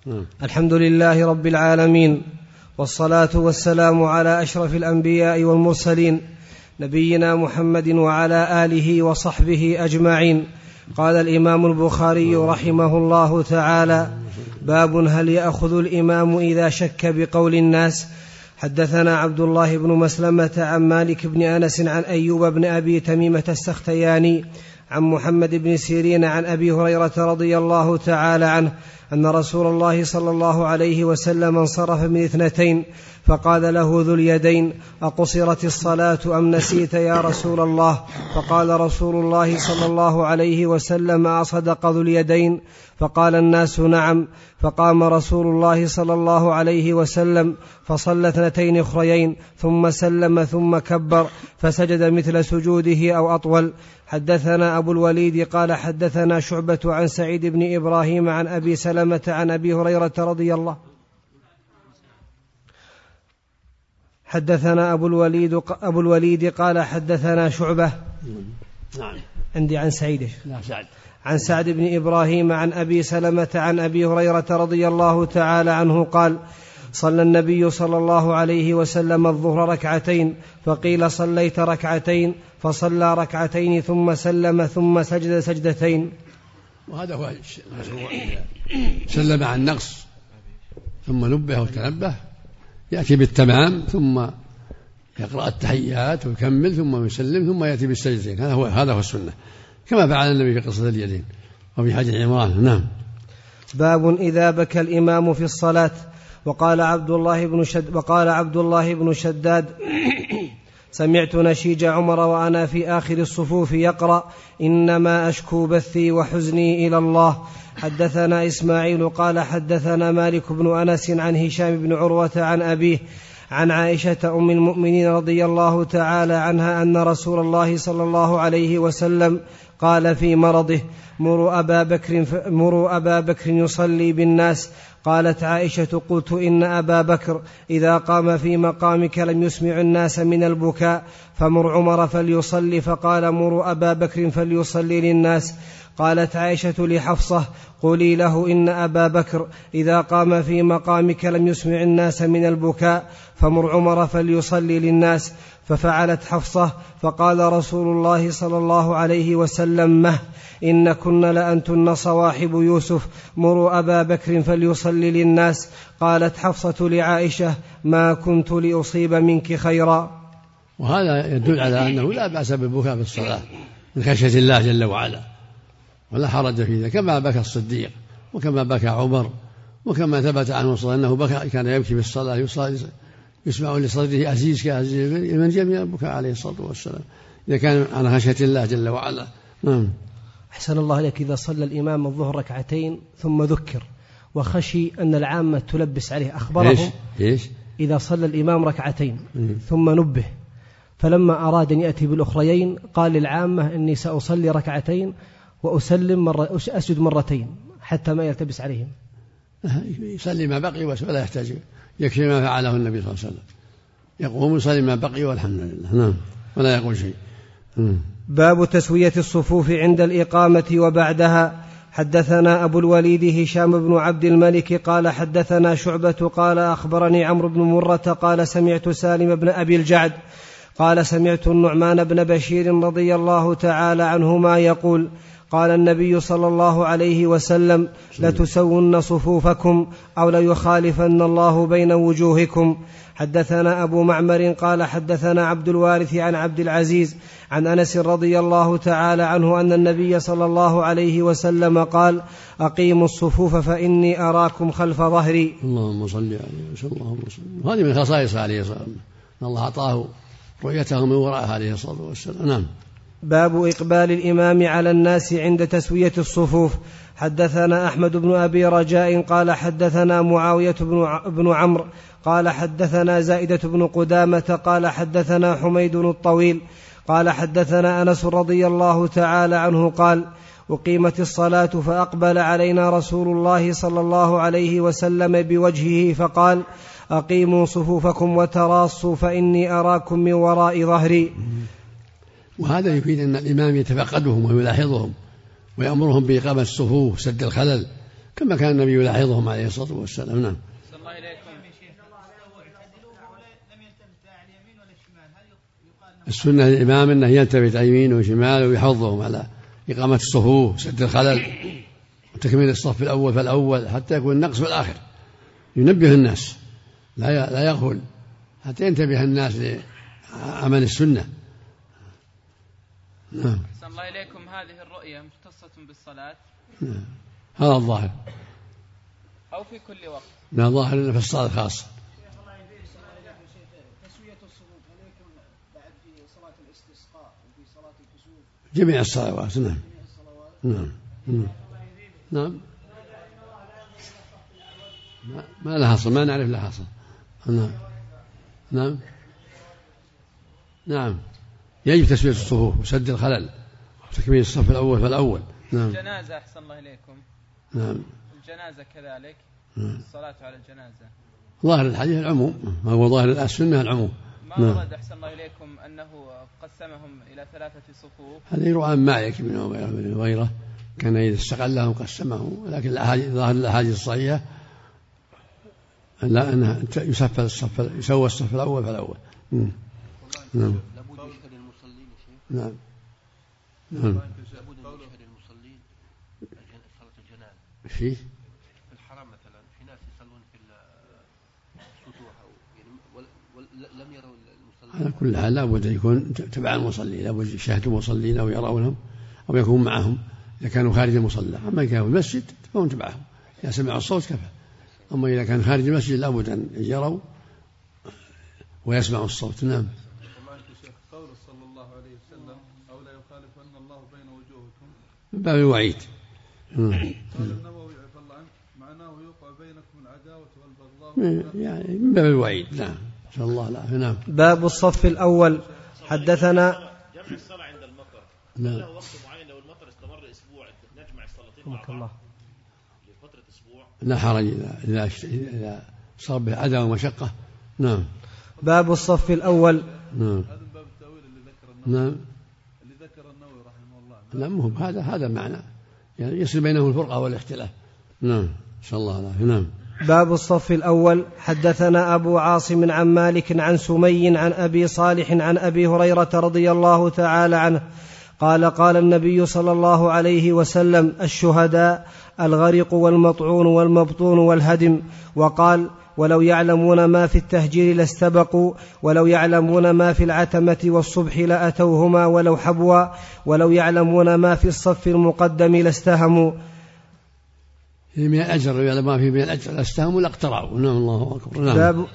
الحمد لله رب العالمين، والصلاة والسلام على أشرف الأنبياء والمرسلين، نبينا محمد وعلى آله وصحبه أجمعين. قال الإمام البخاري رحمه الله تعالى: باب هل يأخذ الإمام إذا شك بقول الناس. حدثنا عبد الله بن مسلمة عن مالك بن أنس عن أيوب بن أبي تميمة السختياني عن محمد بن سيرين عن أبي هريرة رضي الله تعالى عنه أن رسول الله صلى الله عليه وسلم انصرف من 2 فقال له ذو اليدين: أقصرت الصلاة أم نسيت يا رسول الله؟ فقال رسول الله صلى الله عليه وسلم: أصدق ذو اليدين؟ فقال الناس: نعم. فقام رسول الله صلى الله عليه وسلم فصلى 2 أخريين ثم سلم ثم كبر فسجد مثل سجوده أو أطول. حدثنا أبو الوليد قال حدثنا شعبة عن سعيد بن إبراهيم عن أبي سلمة عن أبي هريرة رضي الله. حدثنا أبو الوليد قال حدثنا شعبة عندي عن سعيد عن سعد بن إبراهيم عن أبي سلمة عن أبي هريرة رضي الله تعالى عنه قال: صلى النبي صلى الله عليه وسلم الظهر 2 فقيل: صليت 2 فصلى 2 ثم سلم ثم سجد 2. وهذا هو سلم عن نقص ثم نبه وتنبه، يأتي بالتمام ثم يقرأ التحيات ويكمل ثم يسلم ثم يأتي بالسجدتين. هذا هو السنة، كما فعل النبي في قصة اليدين وفي حديث عمران. نعم. باب إذا بكى الإمام في الصلاة. وقال عبد الله بن شداد: سمعت نشيج عمر وأنا في آخر الصفوف يقرأ: إنما أشكو بثي وحزني إلى الله. حدثنا إسماعيل قال حدثنا مالك بن أنس عن هشام بن عروة عن أبيه عن عائشة أم المؤمنين رضي الله تعالى عنها أن رسول الله صلى الله عليه وسلم قال في مرضه: مروا أبا بكر يصلي بالناس. قالت عائشة: قلت إن أبا بكر إذا قام في مقامك لم يسمع الناس من البكاء، فمر عمر فليصلي. فقال: مروا أبا بكر فليصلي للناس. قالت عائشة لحفصة: قولي له إن أبا بكر إذا قام في مقامك لم يسمع الناس من البكاء، فمر عمر فليصلي للناس. ففعلت حفصة. فقال رسول الله صلى الله عليه وسلم: إن كن لأنتن صواحب يوسف، مروا أبا بكر فليصلي للناس. قالت حفصة لعائشة: ما كنت لأصيب منك خيرا. وهذا يدل على أنه لا بأس بالبكاء في الصلاة من خشية الله جل وعلا، ولا حرج في ذلك، كما بكى الصديق وكما بكى عمر، وكما ثبت عنه صلى الله عليه وسلم أنه كان يبكي في الصلاة يسمع لصدره أزيز كأزيز من جميع البكاء عليه الصلاة والسلام إذا كان عن خشية الله جل وعلا. أحسن الله لك. إذا صلى الإمام الظهر 2 ثم ذكر وخشي أن العامة تلبس عليه، أخبرهم إذا صلى الإمام 2 ثم نبه، فلما أراد أن يأتي بالأخريين قال للعامة: إني سأصلي 2 وأسلم أسجد 2 حتى ما يلتبس عليهم. يصلي ما بقي ولا يحتاج، يكفي ما فعله النبي صلى الله عليه وسلم، يقوم يصلي ما بقي والحمد لله. نعم. ولا يقول شيء. باب تسوية الصفوف عند الإقامة وبعدها. حدثنا أبو الوليد هشام بن عبد الملك قال حدثنا شعبة قال أخبرني عمرو بن مرة قال سمعت سالم بن أبي الجعد قال سمعت النعمان بن بشير رضي الله تعالى عنهما يقول: قال النبي صلى الله عليه وسلم: لتسون صفوفكم أو ليخالفن الله بين وجوهكم. حدثنا أبو معمر قال حدثنا عبد الوارث عن عبد العزيز عن أنس رضي الله تعالى عنه أن النبي صلى الله عليه وسلم قال: أقيموا الصفوف فإني أراكم خلف ظهري. اللهم صل عليه وسلم. هذه من خصائص عليه الصلاة والسلام، أن الله أعطاه رؤيته من وراء عليه الصلاة والسلام. نعم. باب إقبال الإمام على الناس عند تسوية الصفوف. حدثنا أحمد بن أبي رجاء قال حدثنا معاوية بن عمرو قال حدثنا زائدة بن قدامة قال حدثنا حميد الطويل قال حدثنا أنس رضي الله تعالى عنه قال: أقيمت الصلاة فأقبل علينا رسول الله صلى الله عليه وسلم بوجهه فقال: أقيموا صفوفكم وتراصوا فإني أراكم من وراء ظهري. وهذا يفيد أن الإمام يتفقدهم ويلاحظهم ويأمرهم بإقامة الصفوف سد الخلل كما كان النبي يلاحظهم عليه الصلاة والسلام. نعم. السنة للإمام أنه يلتفت يمين وشمال ويحضهم على إقامة الصفوف، سد الخلل، وتكميل الصف الأول فالأول حتى يكون النقص في الآخر. ينبه الناس لا يغفل حتى ينتبه الناس لعمل السنة. نعم. أحسن الله إليكم، هذه الرؤية مختصة بالصلاة؟ نعم. هذا الظاهر، أو في كل وقت؟ لا، ظاهر أنه في الصلاة خاصة. جميع الصلوات. نعم. نعم. نعم. ما لها حصل، ما نعرف لها حصل. نعم. نعم. نعم. يجب تسوية الصفوف وسد الخلل وتكميل الصف الأول فالأول. نعم. الجنازة أحسن الله إليكم. نعم. الجنازة كذلك. نعم. الصلاة على الجنازة. ظاهر الحديث العموم، ما هو ظاهر السنة العموم. ما ورد أحسن الله إليكم أنه قسمهم إلى 3 صفوف. هذا يروى عن مالك بن هويرة كان إذا استقلهم قسمهم، لكن ظاهر الأحاديث الصحيحة لا، أنها يسوى الصف الأول فالأول. نعم. لابد يشهد المصلين يا شيخ. نعم. لابد يشهد المصلين صلاة الجنازة. في الحرم مثلا في ناس يصلون في السطوح يعني لم يروا المصلين. على كل حال لابد يكون تبع المصلين، لابد يشاهدوا المصلين أو يرونهم أو يكون معهم إذا كانوا خارج المصلى. أما إذا كانوا في المسجد فهم تبعهم، إذا سمعوا الصوت كفى. أما إذا كان خارج المسجد لابد أن يروا ويسمعوا الصوت. نعم. قول صلى الله عليه وسلم أو لا يخالفن الله بين وجوهكم من باب الوعيد. قال النووي عفى الله عنه معناه يوقع بينكم العداوة والبغضاء يعني من باب الوعيد. نعم. إن شاء الله. لا. نعم. باب الصف الأول. حدثنا جمع الصلاة عند المطر. لا. له وقت معين لو المطر استمر أسبوع نجمع الصلاتين مع بعض لفترة أسبوع. لا حرج إذا صار به أذى ومشقة. نعم. باب الصف الأول. نعم. هذا باب التأويل اللي ذكر النووي. نعم. اللي ذكر النووي رحمه الله. لا مهم، هذا معنى يعني يصل بينه الفرقة والاختلاف. نعم. إن شاء الله. نعم. باب الصف الأول. حدثنا أبو عاصم عن مالك عن سمي عن أبي صالح عن أبي هريرة رضي الله تعالى عنه قال قال النبي صلى الله عليه وسلم الشهداء الغرق والمطعون والمبطون والهدم. وقال ولو يعلمون ما في التهجير لاستبقوا ولو يعلمون ما في العتمة والصبح لأتوهما ولو حبوا ولو يعلمون ما في الصف المقدم لاستهموا. من الأجر ويعلم ما فيه من الأجر لاستهموا لاقترعوا. نعم. الله أكبر. نعم.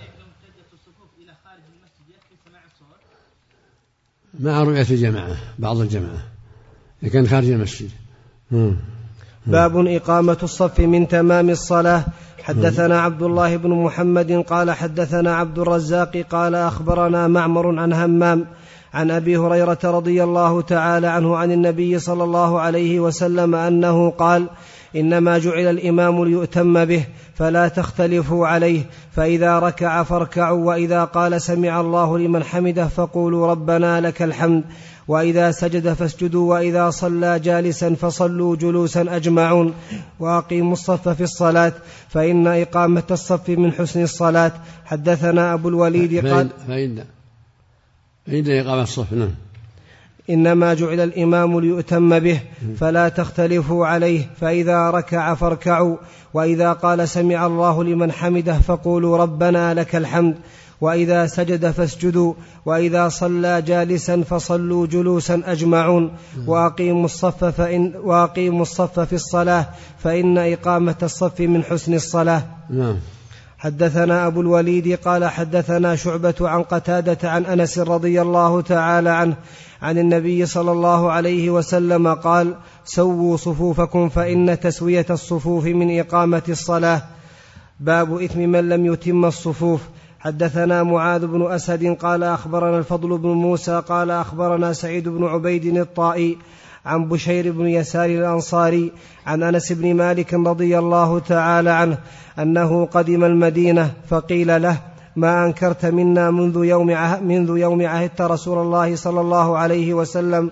مع رؤية الجماعة، بعض الجماعة إذا كان خارج المسجد. باب إقامة الصف من تمام الصلاة. حدثنا عبد الله بن محمد قال حدثنا عبد الرزاق قال أخبرنا معمر عن همام عن أبي هريرة رضي الله تعالى عنه عن النبي صلى الله عليه وسلم أنه قال إنما جعل الإمام ليؤتم به فلا تختلفوا عليه، فإذا ركع فاركعوا، وإذا قال سمع الله لمن حمده فقولوا ربنا لك الحمد، وإذا سجد فاسجدوا، وإذا صلى جالسا فصلوا جلوسا أجمعون، وأقيموا الصف في الصلاة فإن إقامة الصف من حسن الصلاة. حدثنا أبو الوليد قال فإن إقامة الصف. نعم. إنما جعل الإمام ليؤتم به فلا تختلفوا عليه، فإذا ركع فاركعوا، وإذا قال سمع الله لمن حمده فقولوا ربنا لك الحمد، وإذا سجد فاسجدوا، وإذا صلى جالسا فصلوا جلوسا أجمعون، وأقيموا الصف في الصلاة فإن إقامة الصف من حسن الصلاة. نعم. حدثنا أبو الوليد قال حدثنا شعبة عن قتادة عن أنس رضي الله تعالى عنه عن النبي صلى الله عليه وسلم قال سووا صفوفكم فإن تسوية الصفوف من إقامة الصلاة. باب إثم من لم يتم الصفوف. حدثنا معاذ بن أسد قال أخبرنا الفضل بن موسى قال أخبرنا سعيد بن عبيد الطائي عن بشير بن يسار الأنصاري عن أنس بن مالك رضي الله تعالى عنه أنه قدم المدينة فقيل له ما أنكرت منا منذ يوم عهدت رسول الله صلى الله عليه وسلم؟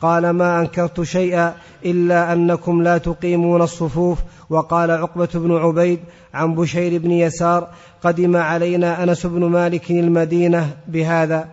قال ما أنكرت شيئا إلا أنكم لا تقيمون الصفوف. وقال عقبة بن عبيد عن بشير بن يسار قدم علينا أنس بن مالك المدينة بهذا.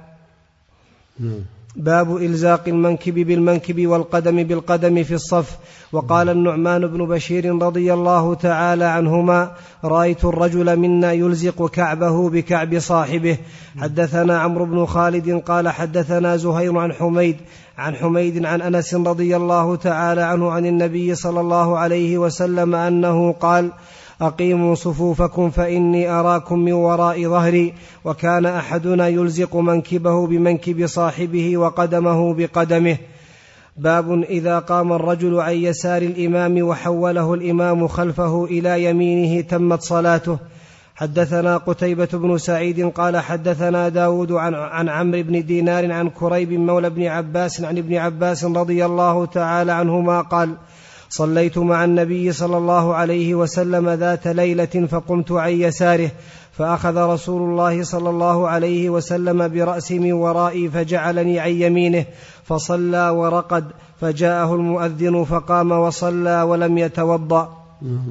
باب إلزاق المنكب بالمنكب والقدم بالقدم في الصف. وقال النعمان بن بشير رضي الله تعالى عنهما رأيت الرجل منا يلزق كعبه بكعب صاحبه. حدثنا عمرو بن خالد قال حدثنا زهير عن حميد عن أنس رضي الله تعالى عنه عن النبي صلى الله عليه وسلم أنه قال أقيموا صفوفكم فإني أراكم من وراء ظهري. وكان أحدنا يلزق منكبه بمنكب صاحبه وقدمه بقدمه. باب إذا قام الرجل عن يسار الإمام وحوله الإمام خلفه إلى يمينه تمت صلاته. حدثنا قتيبة بن سعيد قال حدثنا داود عن عمرو بن دينار عن كريب مولى بن عباس عن ابن عباس رضي الله تعالى عنهما قال صليت مع النبي صلى الله عليه وسلم ذات ليلة فقمت عن يساره فأخذ رسول الله صلى الله عليه وسلم برأسي من ورائي فجعلني عن يمينه فصلى ورقد فجاءه المؤذن فقام وصلى ولم يتوضأ.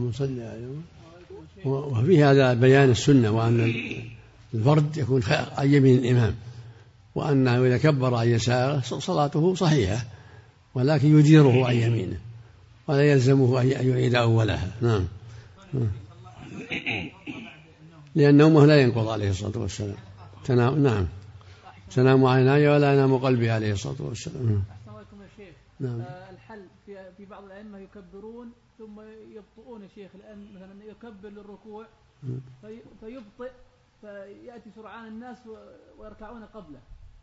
وفي هذا بيان السنة وأن الفرد يكون عن يمين الإمام، وأنه إذا كبر عن يساره صلاته صحيحة، ولكن يجيره عن يمينه ولا يلزمه أن يعيد أولها. نعم. لأن نومه لا ينقض عليه الصلاة والسلام. نعم، تنام عيناي ولا ينام قلبي عليه الصلاة والسلام. نعم. الحل في بعض الأئمة يكبرون ثم يبطئون الشيخ، لأن مثلا يكبر للركوع فيبطئ فيأتي سرعان الناس ويركعون قبله.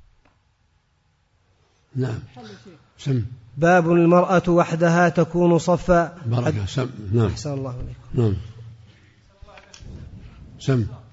نعم. سم. باب المرأة وحدها تكون صفا. بركة. سم. نعم. أحسن الله عليكم. نعم. سم.